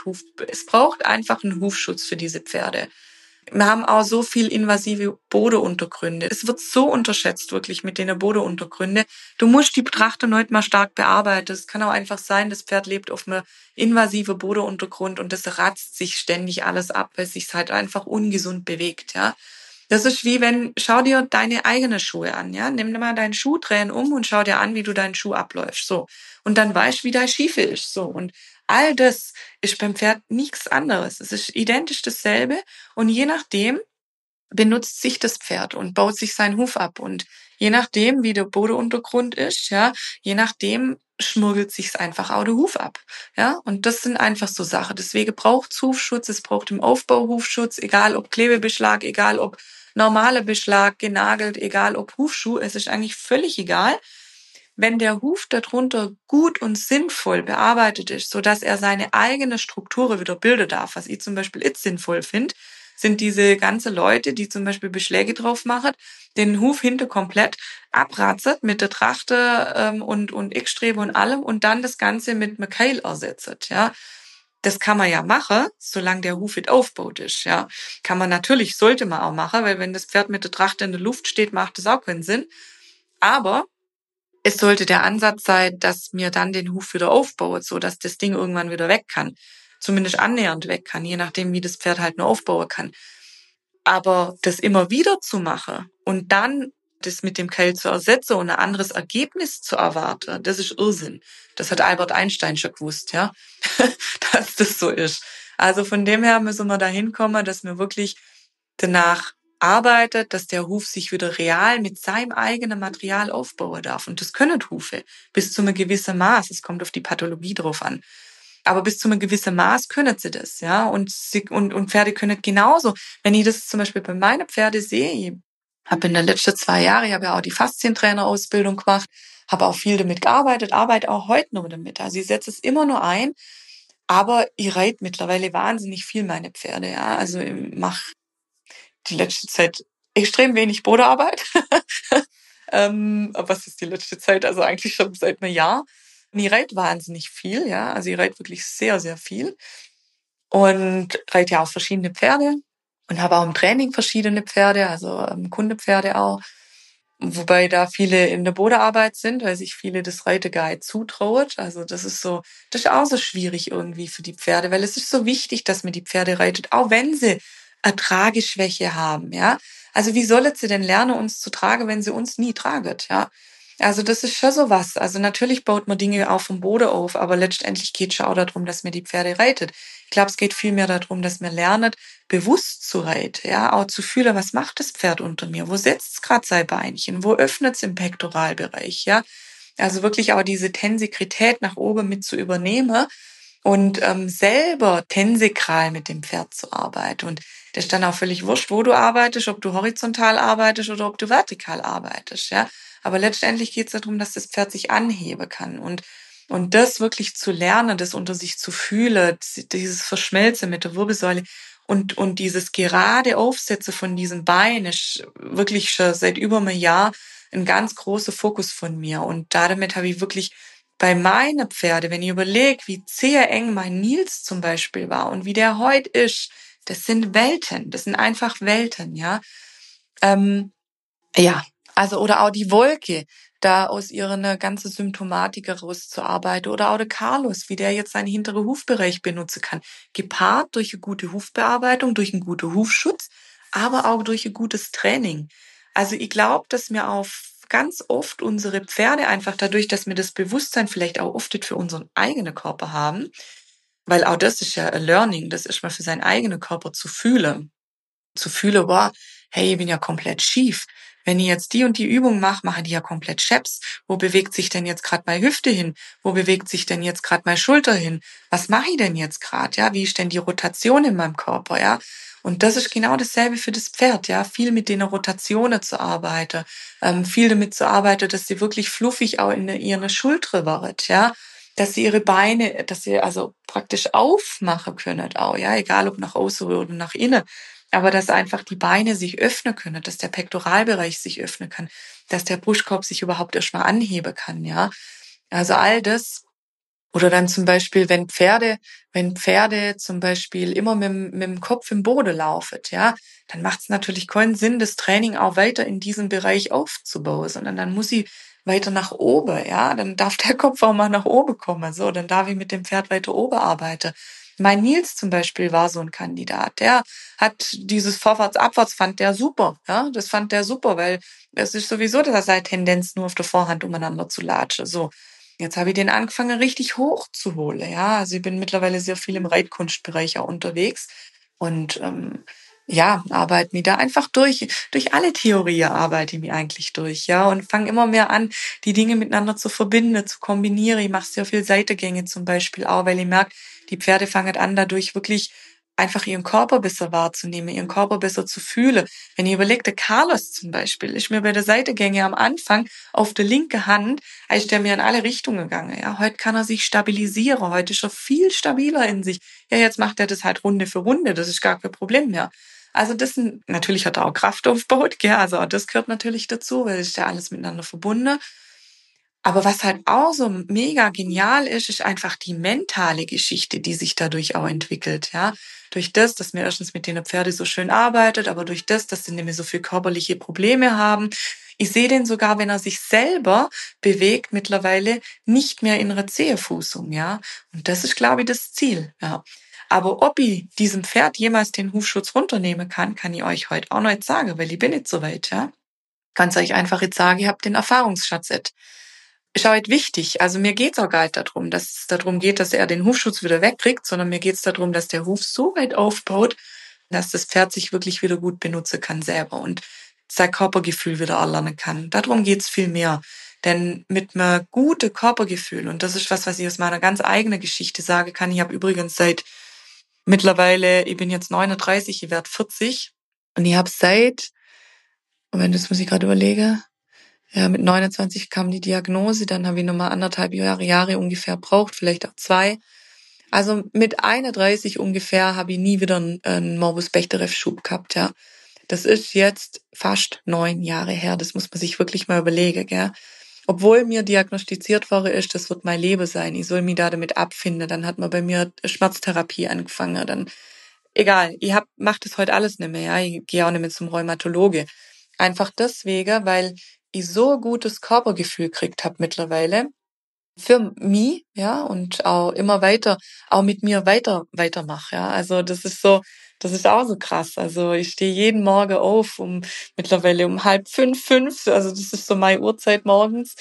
es braucht einfach einen Hufschutz für diese Pferde. Wir haben auch so viel invasive Bodenuntergründe. Es wird so unterschätzt wirklich mit den Bodenuntergründe. Du musst die Betrachter nicht mal stark bearbeiten. Es kann auch einfach sein, das Pferd lebt auf einem invasiven Bodenuntergrund und das ratzt sich ständig alles ab, weil es sich halt einfach ungesund bewegt, ja. Das ist wie schau dir deine eigenen Schuhe an, ja. Nimm dir mal deinen Schuh, dreh ihn um und schau dir an, wie du deinen Schuh abläufst, so. Und dann weißt, wie dein Stiefel ist, so. Und all das ist beim Pferd nichts anderes. Es ist identisch dasselbe und je nachdem benutzt sich das Pferd und baut sich seinen Huf ab und je nachdem, wie der Bodenuntergrund ist, ja, je nachdem schmurgelt sich's einfach auch der Huf ab, ja, und das sind einfach so Sachen. Deswegen braucht's Hufschutz, es braucht im Aufbau Hufschutz, egal ob Klebebeschlag, egal ob normaler Beschlag, genagelt, egal ob Hufschuh, es ist eigentlich völlig egal. Wenn der Huf darunter gut und sinnvoll bearbeitet ist, so dass er seine eigene Struktur wieder bilden darf, was ich zum Beispiel jetzt sinnvoll finde, sind diese ganze Leute, die zum Beispiel Beschläge drauf machen, den Huf hinter komplett abratzet mit der Trachte und Eckstrebe und allem und dann das Ganze mit einem Keil ersetzt, ja. Das kann man ja machen, solange der Huf nicht aufgebaut ist, ja. Sollte man auch machen, weil wenn das Pferd mit der Trachte in der Luft steht, macht das auch keinen Sinn. Aber es sollte der Ansatz sein, dass mir dann den Huf wieder aufbaut, so dass das Ding irgendwann wieder weg kann. Zumindest annähernd weg kann, je nachdem, wie das Pferd halt nur aufbauen kann. Aber das immer wieder zu machen und dann das mit dem Keil zu ersetzen und ein anderes Ergebnis zu erwarten, das ist Irrsinn. Das hat Albert Einstein schon gewusst, ja, dass das so ist. Also von dem her müssen wir dahin kommen, dass wir wirklich danach arbeitet, dass der Huf sich wieder real mit seinem eigenen Material aufbauen darf. Und das können Hufe bis zu einem gewissen Maß. Es kommt auf die Pathologie drauf an. Aber bis zu einem gewissen Maß können sie das, ja. Und Pferde können genauso. Wenn ich das zum Beispiel bei meinen Pferden sehe, ich habe in den letzten 2 Jahren, ich habe ja auch die Faszientrainerausbildung gemacht, habe auch viel damit gearbeitet, arbeite auch heute noch damit. Also ich setze es immer nur ein, aber ich reite mittlerweile wahnsinnig viel meine Pferde, ja. Also ich mache die letzte Zeit extrem wenig Bodenarbeit. Was ist die letzte Zeit? Also eigentlich schon seit einem Jahr. Und ich reite wahnsinnig viel, ja. Also ich reite wirklich sehr, sehr viel. Und reite ja auch verschiedene Pferde und habe auch im Training verschiedene Pferde, also Kundepferde auch. Wobei da viele in der Bodenarbeit sind, weil sich viele das Reiten gar nicht zutrauen. Also das ist auch so schwierig irgendwie für die Pferde, weil es ist so wichtig, dass man die Pferde reitet, auch wenn sie eine Trageschwäche haben, ja. Also wie sollen sie denn lernen, uns zu tragen, wenn sie uns nie tragen, ja? Also das ist schon so was. Also natürlich baut man Dinge auch vom Boden auf, aber letztendlich geht es schon auch darum, dass man die Pferde reitet. Ich glaube, es geht vielmehr darum, dass man lernt, bewusst zu reiten, ja, auch zu fühlen, was macht das Pferd unter mir? Wo setzt es gerade sein Beinchen? Wo öffnet es im Pektoralbereich, ja? Also wirklich auch diese Tensikrität nach oben mit zu übernehmen und selber tensekral mit dem Pferd zu arbeiten. Und das ist dann auch völlig wurscht, wo du arbeitest, ob du horizontal arbeitest oder ob du vertikal arbeitest, ja. Aber letztendlich geht es darum, dass das Pferd sich anheben kann und das wirklich zu lernen, das unter sich zu fühlen, dieses Verschmelzen mit der Wirbelsäule und dieses gerade Aufsetzen von diesem Bein ist wirklich schon seit über einem Jahr ein ganz großer Fokus von mir. Und damit habe ich wirklich bei meinen Pferde, wenn ich überlege, wie sehr eng mein Nils zum Beispiel war und wie der heute ist, das sind Welten, das sind einfach Welten, ja. Ja, also oder auch die Wolke, da aus ihrer ne ganze Symptomatik herauszuarbeiten oder auch der Carlos, wie der jetzt seinen hinteren Hufbereich benutzen kann, gepaart durch eine gute Hufbearbeitung, durch einen guten Hufschutz, aber auch durch ein gutes Training. Also ich glaube, dass wir auf ganz oft unsere Pferde einfach dadurch, dass wir das Bewusstsein vielleicht auch oft für unseren eigenen Körper haben, weil auch das ist ja ein Learning, das ist mal für seinen eigenen Körper zu fühlen, boah, hey, ich bin ja komplett schief. Wenn ich jetzt die und die Übung mache, machen die ja komplett scheps. Wo bewegt sich denn jetzt gerade meine Hüfte hin? Wo bewegt sich denn jetzt gerade meine Schulter hin? Was mache ich denn jetzt gerade? Ja, wie ist denn die Rotation in meinem Körper? Ja, und das ist genau dasselbe für das Pferd. Ja, viel mit den Rotationen zu arbeiten, viel damit zu arbeiten, dass sie wirklich fluffig auch in ihre Schulter wird. Ja, dass sie ihre Beine, dass sie also praktisch aufmachen können auch. Ja, egal ob nach außen oder nach innen. Aber dass einfach die Beine sich öffnen können, dass der Pektoralbereich sich öffnen kann, dass der Brustkorb sich überhaupt erstmal anheben kann, ja. Also all das. Oder dann zum Beispiel, wenn Pferde zum Beispiel immer mit dem Kopf im Boden laufen, ja, dann macht es natürlich keinen Sinn, das Training auch weiter in diesem Bereich aufzubauen, sondern dann muss sie weiter nach oben, ja, dann darf der Kopf auch mal nach oben kommen, so, dann darf ich mit dem Pferd weiter oben arbeiten. Mein Nils zum Beispiel war so ein Kandidat, der hat dieses Vorwärts-Abwärts fand der super, ja, das fand der super, weil es ist sowieso, dass er seine Tendenz nur auf der Vorhand umeinander zu latschen, so. Jetzt habe ich den angefangen, richtig hoch zu holen, ja. Also ich bin mittlerweile sehr viel im Reitkunstbereich auch unterwegs und ja, arbeite mich da einfach durch alle Theorien arbeite ich mich eigentlich durch, ja, und fange immer mehr an, die Dinge miteinander zu verbinden, zu kombinieren. Ich mache sehr viel Seitengänge zum Beispiel auch, weil ich merke, die Pferde fangen an, dadurch wirklich einfach ihren Körper besser wahrzunehmen, ihren Körper besser zu fühlen. Wenn ich überlege, der Carlos zum Beispiel ist mir bei der Seitengänge am Anfang auf der linken Hand, ist der mir in alle Richtungen gegangen. Ja, heute kann er sich stabilisieren, heute ist er viel stabiler in sich. Ja, jetzt macht er das halt Runde für Runde, das ist gar kein Problem mehr. Also natürlich hat er auch Kraft aufgebaut, gell? Also auch das gehört natürlich dazu, weil es ist ja alles miteinander verbunden. Aber was halt auch so mega genial ist, ist einfach die mentale Geschichte, die sich dadurch auch entwickelt, ja. Durch das, dass mir erstens mit den Pferde so schön arbeitet, aber durch das, dass sie nämlich so viel körperliche Probleme haben. Ich sehe den sogar, wenn er sich selber bewegt, mittlerweile nicht mehr in einer Zehefußung, ja. Und das ist, glaube ich, das Ziel, ja. Aber ob ich diesem Pferd jemals den Hufschutz runternehmen kann ich euch heute auch noch nicht sagen, weil ich bin nicht so weit, ja. Kann's euch einfach jetzt sagen, ihr habt den Erfahrungsschatz et. Ist auch halt wichtig. Also mir geht's auch gar nicht darum, dass es darum geht, dass er den Hufschutz wieder wegkriegt, sondern mir geht's darum, dass der Huf so weit aufbaut, dass das Pferd sich wirklich wieder gut benutzen kann selber und sein Körpergefühl wieder erlernen kann. Darum geht's viel mehr. Denn mit einem guten Körpergefühl, und das ist was ich aus meiner ganz eigenen Geschichte sagen kann, ich habe übrigens seit mittlerweile, ich bin jetzt 39, ich werde 40 und ich habe Moment, das muss ich gerade überlegen, ja, mit 29 kam die Diagnose, dann habe ich nochmal 1,5 Jahre ungefähr braucht, vielleicht auch 2. Also mit 31 ungefähr habe ich nie wieder einen Morbus Bechterew-Schub gehabt, ja. Das ist jetzt fast 9 Jahre her, das muss man sich wirklich mal überlegen, gell. Obwohl mir diagnostiziert worden ist, das wird mein Leben sein, ich soll mich da damit abfinden, dann hat man bei mir Schmerztherapie angefangen, dann egal, mach das heute alles nicht mehr, ja, ich gehe auch nicht mehr zum Rheumatologe. Einfach deswegen, weil ich so ein gutes Körpergefühl gekriegt habe mittlerweile für mich, ja, und auch immer weiter, auch mit mir weitermache, ja. Also das ist auch so krass. Also ich stehe jeden Morgen auf, mittlerweile um 4:30, also das ist so meine Uhrzeit morgens.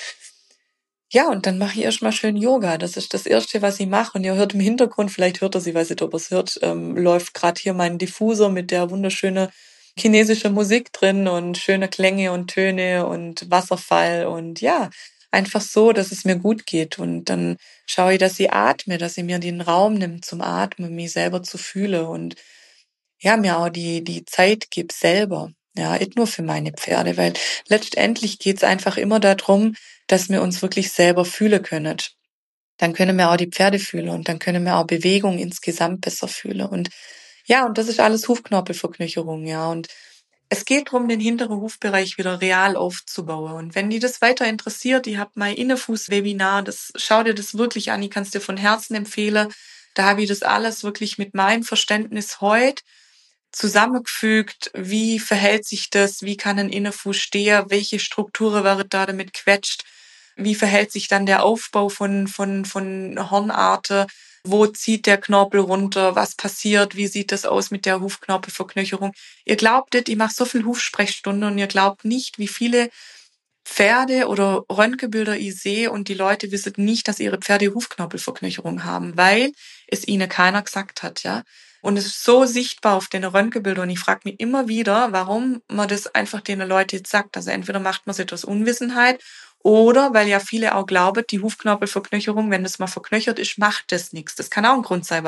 Ja, und dann mache ich erstmal schön Yoga. Das ist das Erste, was ich mache. Und ihr hört im Hintergrund, vielleicht hört ihr es, ich weiß nicht, ob ihr es hört, läuft gerade hier mein Diffusor mit der wunderschönen chinesischen Musik drin und schöne Klänge und Töne und Wasserfall und ja, einfach so, dass es mir gut geht. Und dann schaue ich, dass ich atme, dass ich mir den Raum nimmt zum Atmen, mich selber zu fühlen und ja, mir auch die Zeit gebe selber. Ja, nicht nur für meine Pferde, weil letztendlich geht's einfach immer darum, dass wir uns wirklich selber fühlen können. Dann können wir auch die Pferde fühlen und dann können wir auch Bewegung insgesamt besser fühlen. Und ja, und das ist alles Hufknorpelverknöcherung, ja. Und es geht darum, den hinteren Hufbereich wieder real aufzubauen. Und wenn die das weiter interessiert, ich habe mein Innefuß-Webinar, schau dir das wirklich an, ich kann es dir von Herzen empfehlen. Da habe ich das alles wirklich mit meinem Verständnis heute zusammengefügt, wie verhält sich das, wie kann ein Innerfuß stehen, welche Strukturen wird da damit quetscht, wie verhält sich dann der Aufbau von Hornarten, wo zieht der Knorpel runter, was passiert, wie sieht das aus mit der Hufknorpelverknöcherung. Ihr glaubt nicht, ich mache so viel Hufsprechstunde und ihr glaubt nicht, wie viele Pferde oder Röntgenbilder ich sehe und die Leute wissen nicht, dass ihre Pferde Hufknorpelverknöcherung haben, weil es ihnen keiner gesagt hat, ja. Und es ist so sichtbar auf den Röntgenbildern. Und ich frage mich immer wieder, warum man das einfach den Leuten jetzt sagt. Also entweder macht man es etwas Unwissenheit oder weil ja viele auch glauben, die Hufknorpelverknöcherung, wenn das mal verknöchert ist, macht das nichts. Das kann auch ein Grund sein,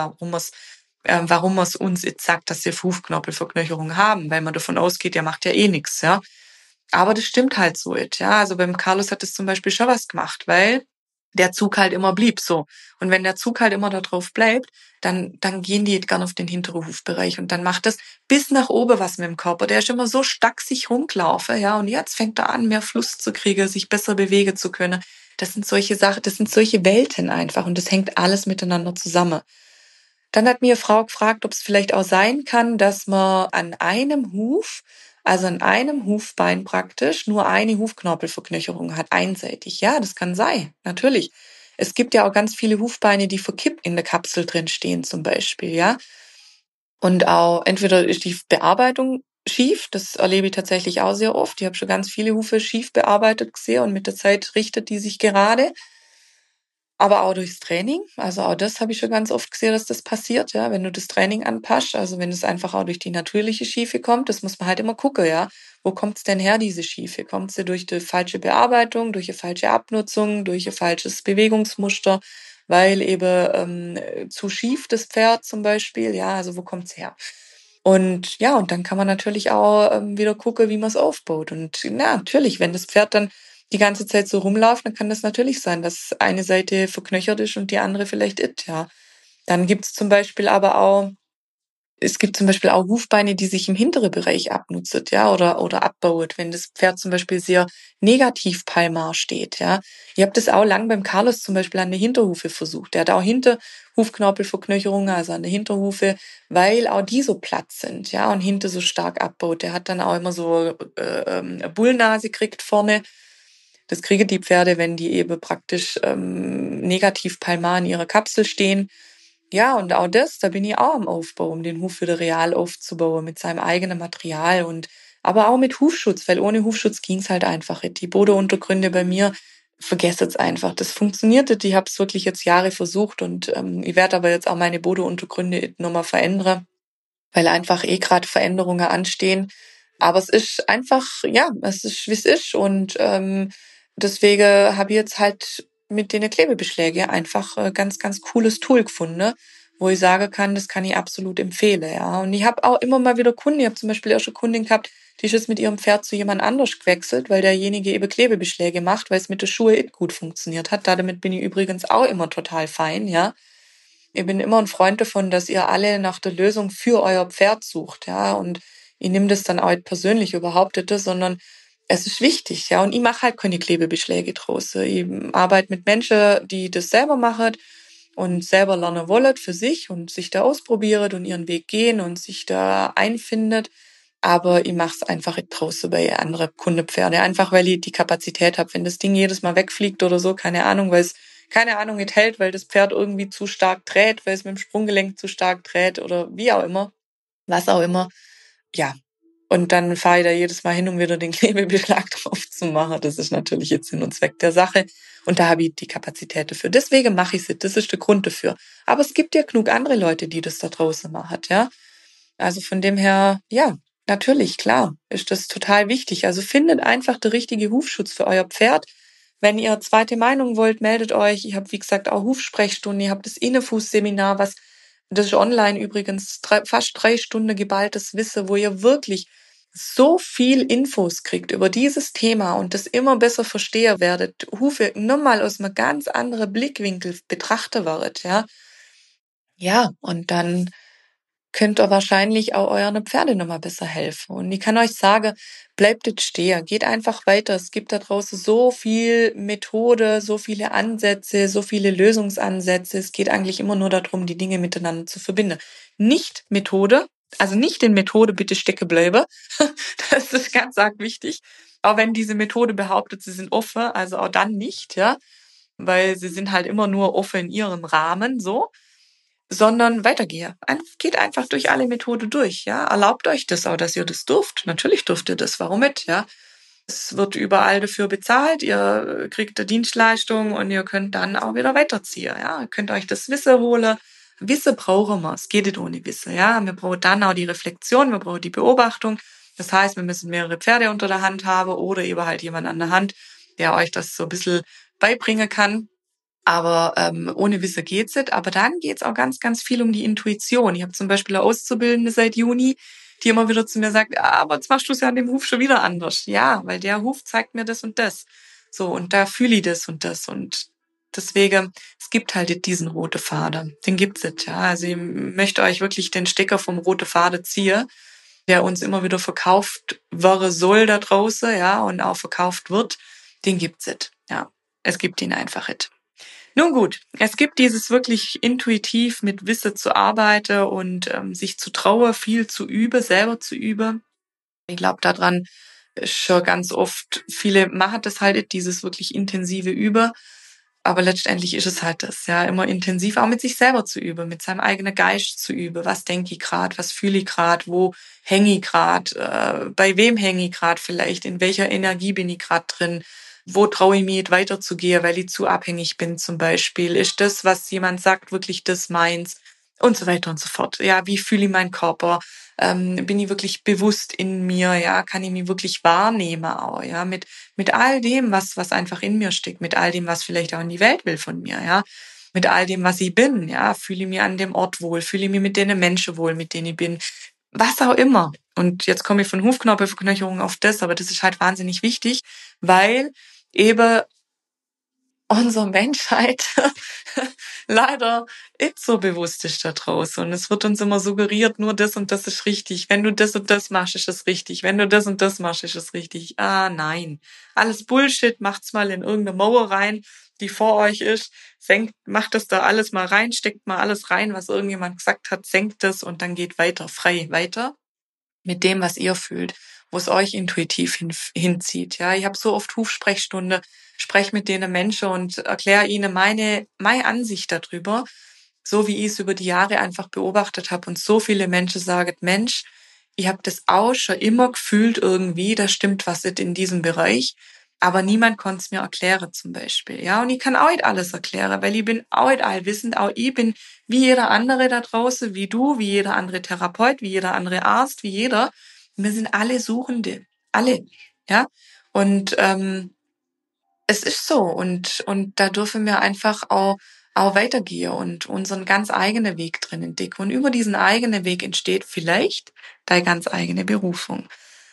warum man es uns jetzt sagt, dass wir Hufknorpelverknöcherung haben, weil man davon ausgeht, der macht ja eh nichts, ja. Aber das stimmt halt so nicht, ja. Also beim Carlos hat es zum Beispiel schon was gemacht, weil der Zug halt immer blieb so. Und wenn der Zug halt immer da drauf bleibt, dann gehen die gern auf den hinteren Hufbereich und dann macht das bis nach oben was mit dem Körper. Der ist immer so stark sich rumgelaufen, ja. Und jetzt fängt er an, mehr Fluss zu kriegen, sich besser bewegen zu können. Das sind solche Sachen, das sind solche Welten einfach und das hängt alles miteinander zusammen. Dann hat mir eine Frau gefragt, ob es vielleicht auch sein kann, dass man an einem Huf, also an einem Hufbein praktisch, nur eine Hufknorpelverknöcherung hat, einseitig. Ja, das kann sein, natürlich. Es gibt ja auch ganz viele Hufbeine, die verkippt in der Kapsel drin stehen zum Beispiel, ja. Und auch entweder ist die Bearbeitung schief, das erlebe ich tatsächlich auch sehr oft. Ich habe schon ganz viele Hufe schief bearbeitet gesehen und mit der Zeit richtet die sich gerade. Aber auch durchs Training. Also auch das habe ich schon ganz oft gesehen, dass das passiert, ja, wenn du das Training anpasst. Also wenn es einfach auch durch die natürliche Schiefe kommt, das muss man halt immer gucken, ja. Wo kommt's denn her, diese Schiefe? Kommt sie durch die falsche Bearbeitung, durch eine falsche Abnutzung, durch ein falsches Bewegungsmuster, weil eben zu schief das Pferd zum Beispiel, ja, also wo kommt's her? Und ja, und dann kann man natürlich auch wieder gucken, wie man es aufbaut. Und na, natürlich, wenn das Pferd dann die ganze Zeit so rumläuft, dann kann das natürlich sein, dass eine Seite verknöchert ist und die andere vielleicht nicht, ja. Dann gibt's zum Beispiel aber auch es gibt zum Beispiel auch Hufbeine, die sich im hinteren Bereich abnutzen, ja, oder abbaut, wenn das Pferd zum Beispiel sehr negativ palmar steht, ja. Ich habe das auch lang beim Carlos zum Beispiel an der Hinterhufe versucht. Der hat auch Hinterhufknorpelverknöcherungen, also an der Hinterhufe, weil auch die so platt sind, ja, und hinter so stark abbaut. Der hat dann auch immer so eine Bullnase gekriegt vorne. Das kriegen die Pferde, wenn die eben praktisch negativ palmar in ihrer Kapsel stehen. Ja, und auch das, da bin ich auch am Aufbau, um den Huf wieder real aufzubauen mit seinem eigenen Material und Aber auch mit Hufschutz, weil ohne Hufschutz ging's halt einfach nicht. Die Bodenuntergründe bei mir, vergesst es einfach. Das funktioniert nicht. Ich habe es wirklich jetzt Jahre versucht und ich werde aber jetzt auch meine Bodenuntergründe nochmal verändern, weil einfach gerade Veränderungen anstehen. Aber es ist einfach, ja, es ist, wie es ist. Und deswegen habe ich jetzt halt mit den Klebebeschläge einfach ganz, ganz cooles Tool gefunden, ne? Wo ich sagen kann, das kann ich absolut empfehlen, ja. Und ich habe auch immer mal wieder Kunden, ich habe zum Beispiel auch schon Kundin gehabt, die ist jetzt mit ihrem Pferd zu jemand anders gewechselt, weil derjenige eben Klebebeschläge macht, weil es mit der Schuhe gut funktioniert hat. Damit bin ich übrigens auch immer total fein, ja. Ich bin immer ein Freund davon, dass ihr alle nach der Lösung für euer Pferd sucht, ja. Und ich nehme das dann auch nicht persönlich überhaupt nicht, sondern es ist wichtig, ja. Und ich mache halt keine Klebebeschläge draus. Ich arbeite mit Menschen, die das selber machen und selber lernen wollen für sich und sich da ausprobieren und ihren Weg gehen und sich da einfindet. Aber ich mache es einfach nicht draußen bei andere Kundepferde. Einfach weil ich die Kapazität habe. Wenn das Ding jedes Mal wegfliegt oder so, keine Ahnung, weil es keine Ahnung nicht hält, weil das Pferd irgendwie zu stark dreht, weil es mit dem Sprunggelenk zu stark dreht oder wie auch immer, was auch immer. Ja. Und dann fahre ich da jedes Mal hin, um wieder den Klebebeschlag drauf zu machen. Das ist natürlich jetzt Sinn und Zweck der Sache. Und da habe ich die Kapazität dafür. Deswegen mache ich es. Das ist der Grund dafür. Aber es gibt ja genug andere Leute, die das da draußen machen, ja. Also von dem her, ja, natürlich, klar, ist das total wichtig. Also findet einfach den richtigen Hufschutz für euer Pferd. Wenn ihr zweite Meinung wollt, meldet euch. Ich habe, wie gesagt, auch Hufsprechstunden. Ihr habt das Innefuß-Seminar, das ist online übrigens, fast 3 Stunden geballtes Wissen, wo ihr wirklich so viel Infos kriegt über dieses Thema und das immer besser verstehen werdet. Hufe nur mal aus einem ganz anderen Blickwinkel betrachten werdet, ja. Ja, und dann könnt ihr wahrscheinlich auch euren Pferde nochmal besser helfen. Und ich kann euch sagen, bleibt jetzt stehen, geht einfach weiter. Es gibt da draußen so viel Methode, so viele Ansätze, so viele Lösungsansätze. Es geht eigentlich immer nur darum, die Dinge miteinander zu verbinden. Nicht Methode, also nicht in Methode bitte stecken bleiben. Das ist ganz arg wichtig. Auch wenn diese Methode behauptet, sie sind offen, also auch dann nicht, ja, weil sie sind halt immer nur offen in ihrem Rahmen, so, sondern weitergehe. Geht einfach durch alle Methoden durch, ja. Erlaubt euch das auch, dass ihr das dürft. Natürlich dürft ihr das. Warum nicht, ja? Es wird überall dafür bezahlt. Ihr kriegt eine Dienstleistung und ihr könnt dann auch wieder weiterziehen, ja. Ihr könnt euch das Wissen holen. Wissen brauchen wir. Es geht nicht ohne Wissen, ja. Wir brauchen dann auch die Reflexion, wir brauchen die Beobachtung. Das heißt, wir müssen mehrere Pferde unter der Hand haben oder eben halt jemand an der Hand, der euch das so ein bisschen beibringen kann. Aber ohne Wissen geht's nicht. Aber dann geht's auch ganz, ganz viel um die Intuition. Ich habe zum Beispiel eine Auszubildende seit Juni, die immer wieder zu mir sagt, aber jetzt machst du es ja an dem Huf schon wieder anders. Ja, weil der Huf zeigt mir das und das. So, und da fühle ich das und das. Und deswegen, es gibt halt diesen roten Faden. Den gibt's nicht, ja. Also ich möchte euch wirklich den Stecker vom roten Faden ziehen, der uns immer wieder verkauft werden soll da draußen, ja, und auch verkauft wird. Den gibt's nicht, ja. Es gibt ihn einfach nicht. Nun gut, es gibt dieses wirklich intuitiv mit Wissen zu arbeiten und sich zu trauen, viel zu üben, selber zu üben. Ich glaube daran ist schon ganz oft, viele machen das halt, dieses wirklich intensive Üben. Aber letztendlich ist es halt das, ja, immer intensiv auch mit sich selber zu üben, mit seinem eigenen Geist zu üben. Was denke ich gerade, was fühle ich gerade, wo hänge ich gerade, bei wem hänge ich gerade vielleicht, in welcher Energie bin ich gerade drin, wo traue ich mich nicht weiterzugehen, weil ich zu abhängig bin zum Beispiel. Ist das, was jemand sagt, wirklich das meins? Und so weiter und so fort. Ja, wie fühle ich meinen Körper? Bin ich wirklich bewusst in mir? Ja, kann ich mich wirklich wahrnehmen auch? Ja, mit all dem, was einfach in mir steckt, mit all dem, was vielleicht auch in die Welt will von mir, ja, mit all dem, was ich bin, ja, fühle ich mich an dem Ort wohl, fühle ich mich mit den Menschen wohl, mit denen ich bin, was auch immer. Und jetzt komme ich von Hufknorpelverknöcherung auf das, aber das ist halt wahnsinnig wichtig, weil eben unsere Menschheit leider nicht so bewusst ist da draußen. Und es wird uns immer suggeriert, nur das und das ist richtig. Wenn du das und das machst, ist es richtig. Wenn du das und das machst, ist es richtig. Ah, nein. Alles Bullshit. Macht's mal in irgendeine Mauer rein, die vor euch ist. Macht das da alles mal rein, steckt mal alles rein, was irgendjemand gesagt hat, senkt es und dann geht weiter, frei weiter mit dem, was ihr fühlt, wo es euch intuitiv hinzieht. Ja, ich habe so oft Hufsprechstunde, spreche mit denen Menschen und erkläre ihnen meine Ansicht darüber, so wie ich es über die Jahre einfach beobachtet habe. Und so viele Menschen sagen, Mensch, ich habe das auch schon immer gefühlt irgendwie, da stimmt was nicht in diesem Bereich. Aber niemand konnte es mir erklären zum Beispiel. Ja, und ich kann auch nicht alles erklären, weil ich bin auch nicht allwissend. Auch ich bin wie jeder andere da draußen, wie du, wie jeder andere Therapeut, wie jeder andere Arzt, wie jeder. Wir sind alle Suchende. Alle. Ja. Und es ist so. Und da dürfen wir einfach auch weitergehen und unseren ganz eigenen Weg drin entdecken. Und über diesen eigenen Weg entsteht vielleicht deine ganz eigene Berufung.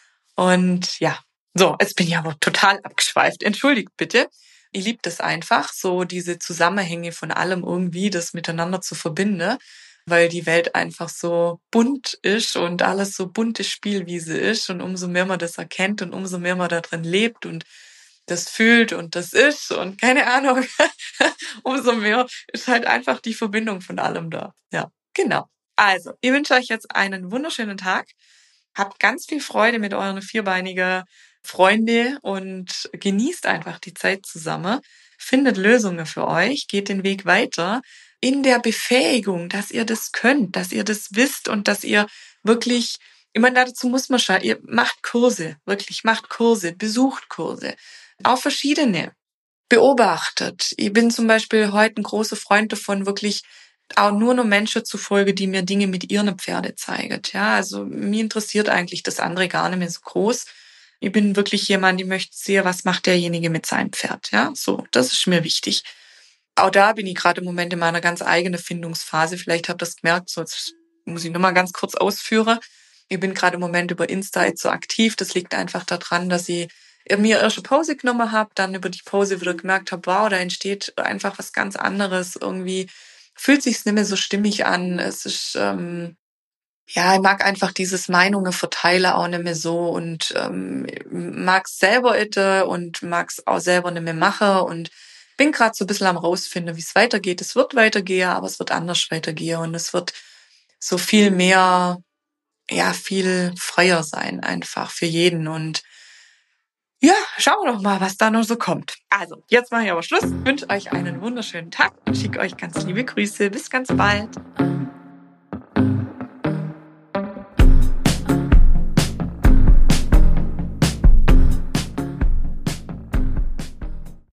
Und ja, so, jetzt bin ich aber total abgeschweift. Entschuldigt bitte. Ich liebe das einfach, so diese Zusammenhänge von allem irgendwie, das miteinander zu verbinden, weil die Welt einfach so bunt ist und alles so bunte Spielwiese ist. Und umso mehr man das erkennt und umso mehr man da drin lebt und das fühlt und das ist und keine Ahnung, umso mehr ist halt einfach die Verbindung von allem da. Ja, genau. Also, ich wünsche euch jetzt einen wunderschönen Tag. Habt ganz viel Freude mit euren vierbeinigen Freunde und genießt einfach die Zeit zusammen. Findet Lösungen für euch, geht den Weg weiter in der Befähigung, dass ihr das könnt, dass ihr das wisst und dass ihr wirklich, ich meine, dazu muss man schon, ihr macht Kurse, wirklich macht Kurse, besucht Kurse, auch verschiedene, beobachtet. Ich bin zum Beispiel heute ein großer Freund davon, wirklich auch nur noch Menschen zu folgen, die mir Dinge mit ihren Pferde zeigen. Ja, also mir interessiert eigentlich das andere gar nicht mehr so groß. Ich bin wirklich jemand, die möchte sehen, was macht derjenige mit seinem Pferd. Ja, so, das ist mir wichtig. Auch da bin ich gerade im Moment in meiner ganz eigenen Findungsphase. Vielleicht habt ihr das gemerkt, so jetzt muss ich nur mal ganz kurz ausführen. Ich bin gerade im Moment über Insta jetzt so aktiv. Das liegt einfach daran, dass ich mir erst eine Pause genommen habe, dann über die Pause wieder gemerkt habe, wow, da entsteht einfach was ganz anderes. Irgendwie fühlt sich's nicht mehr so stimmig an. Es ist, ja, ich mag einfach dieses Meinungen verteilen auch nicht mehr so und mag's selber itte und mag's auch selber nicht mehr machen und bin gerade so ein bisschen am rausfinden, wie es weitergeht. Es wird weitergehen, aber es wird anders weitergehen und es wird so viel mehr, ja, viel freier sein einfach für jeden und ja, schauen wir doch mal, was da noch so kommt. Also, jetzt mache ich aber Schluss. Ich wünsche euch einen wunderschönen Tag und schicke euch ganz liebe Grüße. Bis ganz bald.